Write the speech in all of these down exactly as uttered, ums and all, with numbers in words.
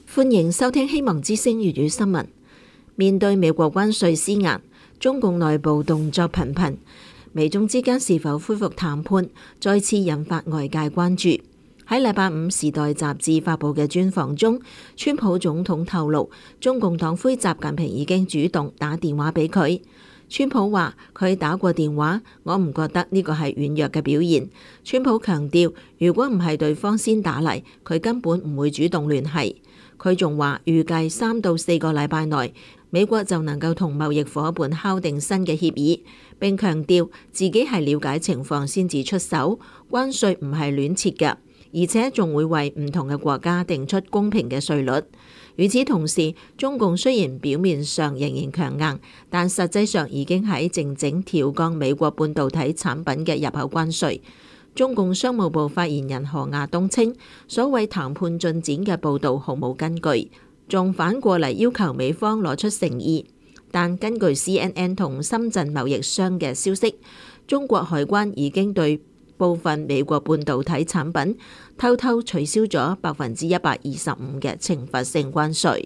歡迎收聽希望之聲粵語新聞。面對美國關稅施壓，中共內部動作頻頻，美中之間是否恢復談判，再次引發外界關注。喺禮拜五《時代》雜誌發佈嘅專訪中，川普總統透露，中共黨魁習近平已經主動打電話俾佢。川普話佢打過電話，我唔覺得呢個係軟弱嘅表現。川普強調，如果唔係對方先打嚟，佢根本唔會主動聯繫。佢仲話預計三到四個禮拜內，美國就能夠同貿易夥伴敲定新嘅協議。並強調自己係了解情況先至出手，關稅唔係亂設嘅，而且仲會為唔同嘅國家定出公平嘅稅率。與此同時，中共雖然表面上仍然強硬，但實際上已經喺靜靜調降美國半導體產品嘅入口關稅。中共商務部發言人何亞東稱，所謂談判進展嘅報導毫無根據，仲反過嚟要求美方攞出誠意。但根據 C N N 同深圳貿易商嘅消息，中國海關已經對部分美國半導體產品偷偷取消咗百分之一百二十五嘅懲罰性關稅。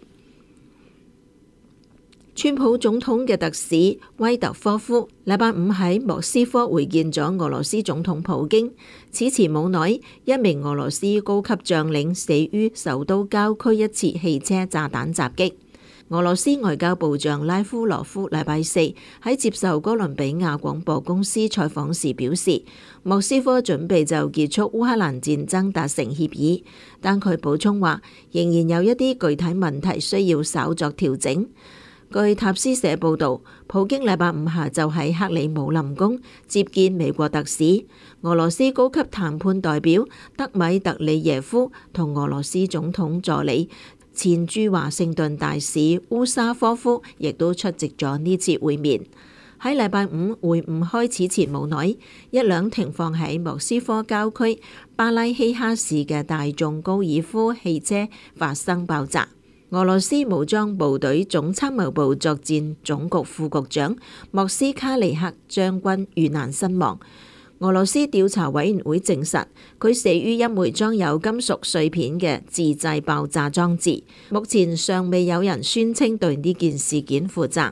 川普總統嘅特使威特科夫禮拜五喺莫斯科會見咗俄羅斯總統普京。此前冇耐，一名俄羅斯高級將領死於首都郊區一次汽車炸彈襲擊。俄羅斯外交部長拉夫羅夫禮拜四喺接受哥倫比亞廣播公司採訪時表示，莫斯科準備就結束烏克蘭戰爭達成協議，但佢補充話，仍然有一啲具體問題需要稍作調整。據塔斯社報導，普京禮拜五下晝喺克里姆林宮接見美國特使、俄羅斯高級談判代表德米特里耶夫同俄羅斯總統助理前駐華盛頓大使烏沙科夫，亦都出席咗呢次會面。喺禮拜五會晤開始前冇耐，一輛停放喺莫斯科郊區巴拉希哈市嘅大眾高爾夫汽車發生爆炸。俄羅斯武裝部隊總參謀部作戰總局副局長莫斯卡利克將軍遇難身亡。俄羅斯調查委員會證實，佢死於一枚裝有金屬碎片嘅自製爆炸裝置。目前尚未有人宣稱對呢件事件負責。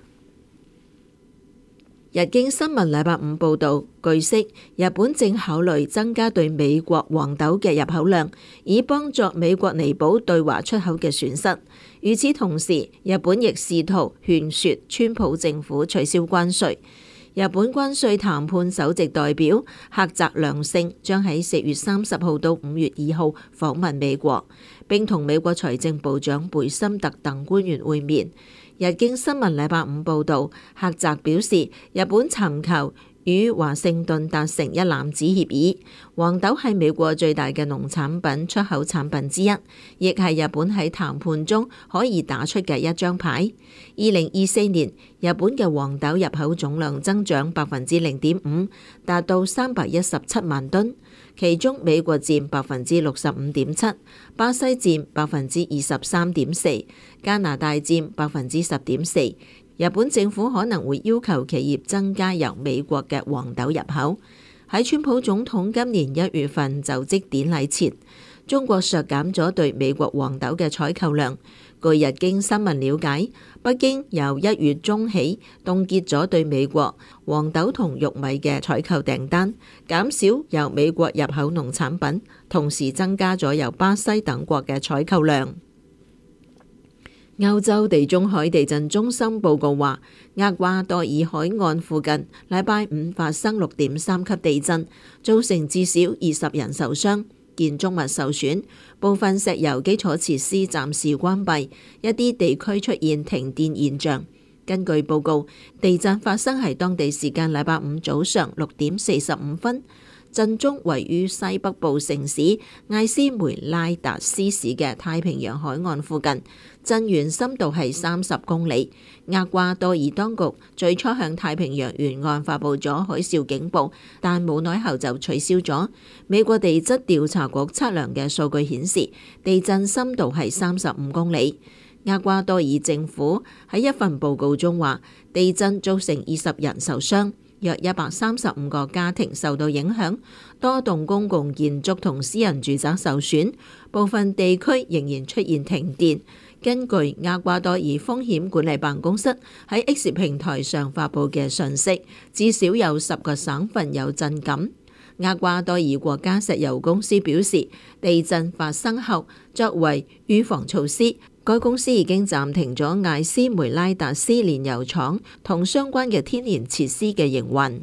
日經新聞禮拜五報導，據悉日本正考慮增加對美國黃豆嘅入口量，以幫助美國彌補對華出口嘅損失。與此同時，日本亦試圖勸說川普政府取消關稅。日本關稅談判首席代表黑澤良勝將喺四月三十號到五月二號訪問美國，並同美國財政部長貝森特等官員會面。日經新聞禮拜五報導，黑澤表示，日本尋求與華盛頓達成一攬子協議。黃豆係美國最大嘅農產品出口產品之一，亦係日本喺談判中可以打出嘅一張牌。二零二四年，日本嘅黃豆入口總量增長百分之零點五，達到三百一十七萬噸，其中美國佔百分之六十五點七，巴西佔百分之二十三點四，加拿大佔百分之十點四。日本政府可能會要求企業增加由美國嘅黃豆入口。喺川普總統今年一月份就職典禮前，中國削減咗對美國黃豆嘅採購量。據日經新聞了解，北京由一月中起凍結咗對美國黃豆同玉米嘅採購訂單，減少由美國入口農產品，同時增加咗由巴西等國嘅採購量。歐洲地中海地震中心報告話，厄瓜多爾海岸附近禮拜五發生六點三級地震，造成至少二十人受傷，建築物受損，部分石油基礎設施暫時關閉，一啲地區出現停電現象。根據報告，地震發生喺當地時間禮拜五早上六點四十五分。震中位於西北部城市艾斯梅拉達斯市嘅太平洋海岸附近，震源深度係三十公里。厄瓜多爾當局最初向太平洋沿岸發布咗海嘯警報，但冇耐後就取消咗。美國地質調查局測量嘅數據顯示，地震深度係三十五公里。厄瓜多爾政府喺一份報告中話，地震造成二十人受傷。 約一百三十五個家庭受到影響，多棟公共建築同私人住宅受損，部分地區仍然出現停電。根據厄瓜多爾風險管理辦公室喺 X 平台上發布嘅訊息，至少有十個省份有震感。厄瓜多爾國家石油公司表示，地震發生後，作為預防措施，該公司已經暫停咗艾斯梅拉達斯煉油廠同相關嘅天然設施嘅營運。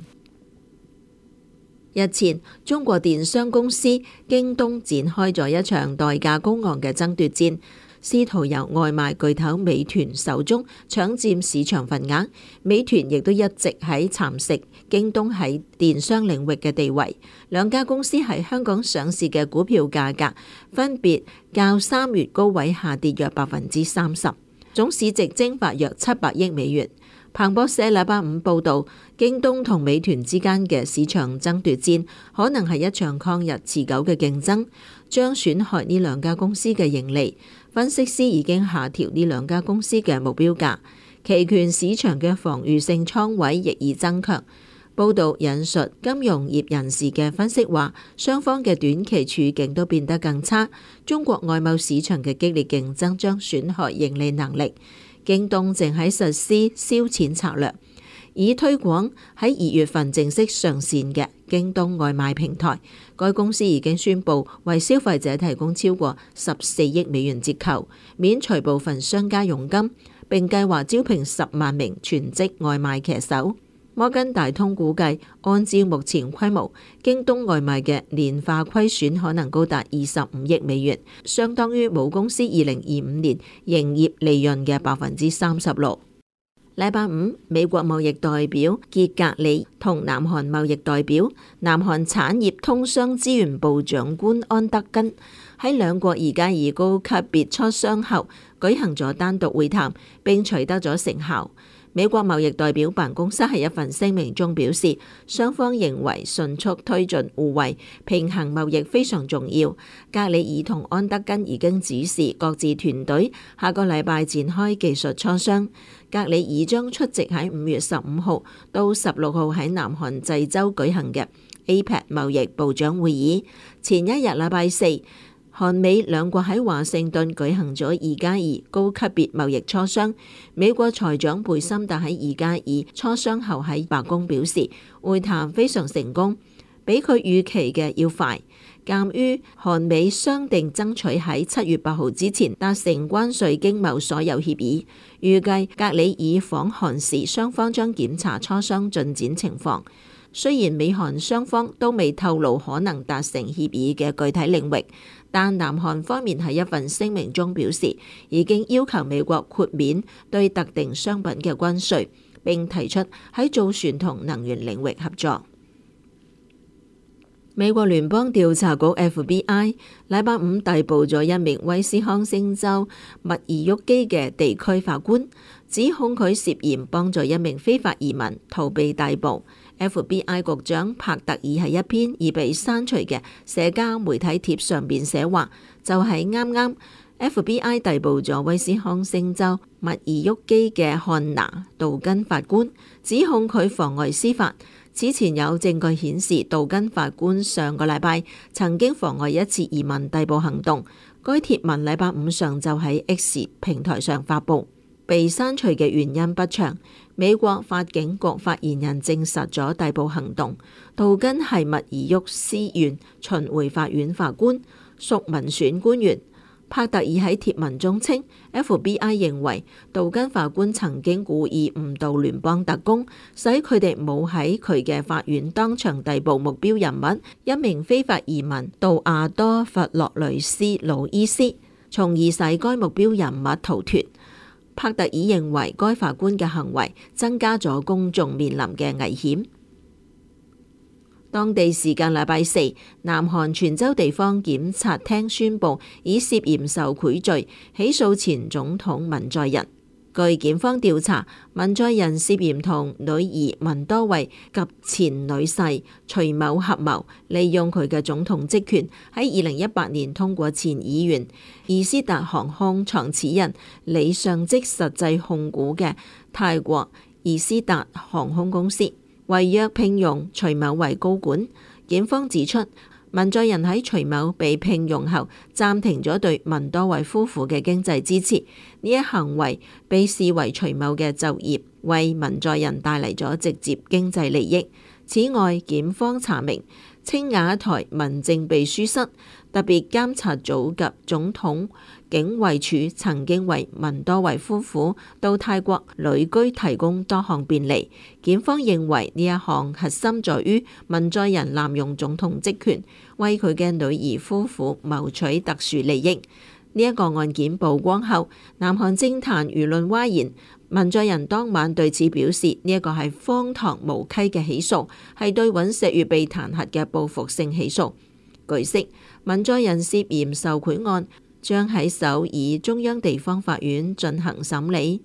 日前，中國電商公司京東展開咗一場代價高昂嘅爭奪戰，試圖由外賣巨頭美團手中搶佔市場份額。美團亦都一直喺蠶食京東喺電商領域嘅地位。兩家公司喺香港上市嘅股票價格分別較三月高位下跌約百分之三十，總市值蒸發約七百億美元。彭博社禮拜五報導，京東同美團之間嘅市場爭奪戰可能係一場曠日持久嘅競爭，將損害呢兩家公司嘅盈利。分析師已經下調呢兩家公司嘅目標價，期權市場嘅防禦性倉位亦已增強。報導引述金融業人士嘅分析話，雙方嘅短期處境都變得更差，中國外貿市場嘅激烈競爭將損害盈利能力。京東正喺實施燒錢策略，以推廣喺二月份正式上線嘅京東外賣平台。該公司已經宣布為消費者提供超過十四億美元折扣，免除部分商家佣金，並計劃招聘十萬名全職外賣騎手。摩根大通估計，按照目前規模，京東外賣嘅年化虧損可能高達二十五億美元，相當於母公司二零二五年營業利潤嘅百分之三十六。禮拜五，美國貿易代表傑格里同南韓貿易代表、南韓產業通商資源部長官安德根喺兩國二加二高級別磋商後舉行咗單獨會談，並取得咗成效。美國貿易代表辦公室喺一份聲明中表示，雙方認為迅速推進互惠平衡貿易非常重要。格里爾同安德根已經指示各自團隊下個禮拜展開技術磋商。格里爾將出席喺五月十五號到十六號喺南韓濟州舉行嘅 A P E C 貿易部長會議。前一日禮拜四，韓美兩國喺華盛頓舉行咗二加二高級別貿易磋商。美國財長貝森特喺二加二磋商後喺白宮表示，會談非常成功，比佢預期嘅要快。鑑於韓美商定爭取喺七月八號之前達成關稅經貿所有協議，預計格里爾訪韓時，雙方將檢查磋商進展情況。雖然美韓雙方都未透露可能達成協議嘅具體領域，但南韓方面喺一份聲明中表示，已經要求美國豁免對特定商品嘅關稅，並提出喺造船同能源領域合作。美國聯邦調查局 F B I 禮拜五逮捕咗一名威斯康星州密爾沃基嘅地區法官，指控佢涉嫌幫助一名非法移民逃避逮捕。F B I 局長帕特爾喺一篇已被刪除嘅社交媒體貼上邊寫話，就係啱啱 F B I 逮捕咗威斯康星州密爾沃基嘅漢拿杜根法官，指控佢妨礙司法。此前有證據顯示，杜根法官上個禮拜曾經妨礙一次移民逮捕行動。該貼文禮拜五上晝喺 X 平台上發布，被刪除嘅原因不詳。美國法警局發言人證實咗逮捕行動。杜根係密爾沃斯縣巡迴法院法官，屬民選官員。帕特爾喺貼文中稱 F B I 認為杜根法官曾經故意誤導聯邦特工，使佢哋冇喺佢嘅法院當場逮捕目標人物一名非法移民杜亞多弗洛雷斯魯伊斯，從而使該目標人物逃脫。帕特爾認為該法官嘅行為增加咗公眾面臨嘅危險。當地時間禮拜四，南韓全州地方檢察廳宣布以涉嫌受賄罪起訴前總統文在寅。據檢方調查，文在寅涉嫌同女兒文多惠及前女婿徐某合謀，利用佢嘅總統職權喺二零一八年通過前議員易斯達航空創始人李尚職實際控股嘅泰國易斯達航空公司。 違約聘用徐某為高管。檢方指出，文在寅喺徐某被聘用後，暫停咗對文多維夫婦嘅經濟支持，呢一行為被視為徐某嘅就業，為文在寅帶嚟咗直接經濟利益。此外，檢方查明青瓦台民政秘書室、特別監察組及總統警衛處曾經為文多維夫婦到泰國旅居提供多項便利。檢方認為呢一項核心在於文在寅濫用總統職權，為佢嘅女兒夫婦謀取特殊利益。呢一個案件曝光後，南韓政壇輿論譁然。文在寅當晚對此表示，呢一個係荒唐無稽嘅起訴，係對尹錫悅被彈劾嘅報復性起訴。據悉，文在寅涉嫌受賄案將喺首爾中央地方法院進行審理。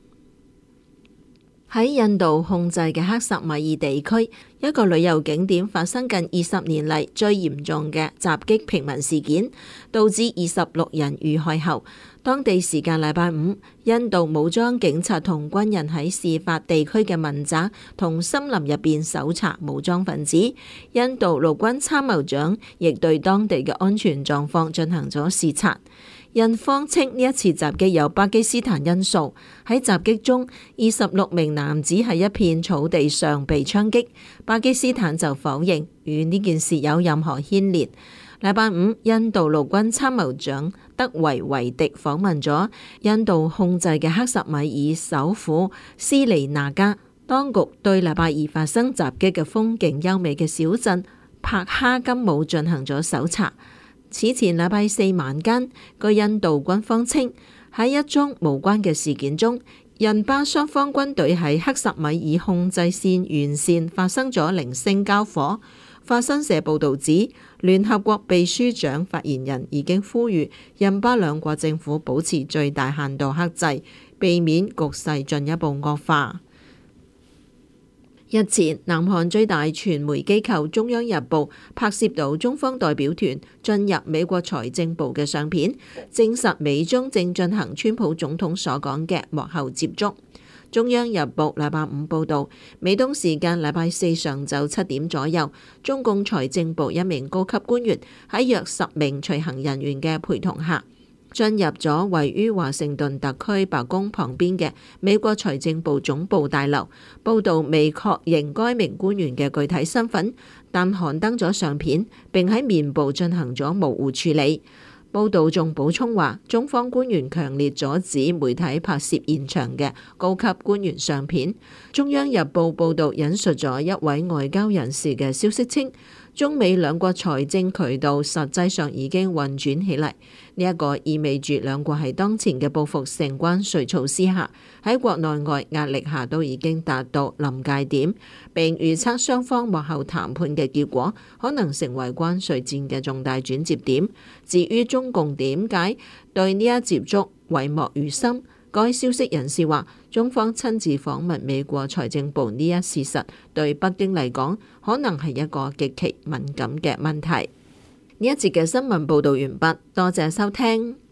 喺印度控制嘅克什米爾地區，一個旅遊景點發生近二十年嚟最嚴重嘅襲擊平民事件，導致二十六人遇害後，當地時間禮拜五，印度武裝警察同軍人喺事發地區嘅民宅同森林入邊搜查武裝分子。印度陸軍參謀長亦對當地嘅安全狀況進行咗視察。印方稱呢一次襲擊有巴基斯坦因素。喺襲擊中，二十六名男子喺一片草地上被槍擊。巴基斯坦就否認與呢件事有任何牽連。禮拜五，印度陸軍參謀長德維維迪訪問咗印度控制嘅克什米爾首府斯里那加，當局對禮拜二發生襲擊嘅風景優美嘅小鎮帕哈金姆進行咗搜查。此前禮拜四晚間，據印度軍方稱，喺一宗無關嘅事件中，印巴雙方軍隊喺克什米爾控制線沿線發生咗零星交火。法新社報導指，聯合國秘書長發言人已經呼籲印巴兩國政府保持最大限度克制，避免局勢進一步惡化。日前，南韓最大傳媒機構中央日報拍攝到中方代表團進入美國財政部嘅相片，證實美中正進行川普總統所講嘅幕後接觸。中央日報禮拜五報導，美東時間禮拜四上晝七點左右，中共財政部一名高級官員喺約十名隨行人員嘅陪同下，進入咗位於華盛頓特區白宮旁邊嘅美國財政部總部大樓。報導未確認該名官員嘅具體身份，但刊登咗相片，並喺面部進行咗模糊處理。報道仲補充話，中方官員強烈阻止媒體拍攝現場嘅高級官員相片。中央日報報導引述咗一位外交人士嘅消息稱，中美兩國財政渠道實際上已經運轉起嚟，呢一個意味住兩國喺當前嘅報復性關稅措施下，喺國內外壓力下都已經達到臨界點，並預測雙方幕後談判嘅結果可能成為關稅戰嘅重大轉折點。至於中共點解對呢一接觸諱莫如深，該消息人士話，中方親自訪問美國財政部呢一事實對北京嚟講可能係一個極其敏感嘅問題。呢一節嘅新聞報導完畢，多謝收聽。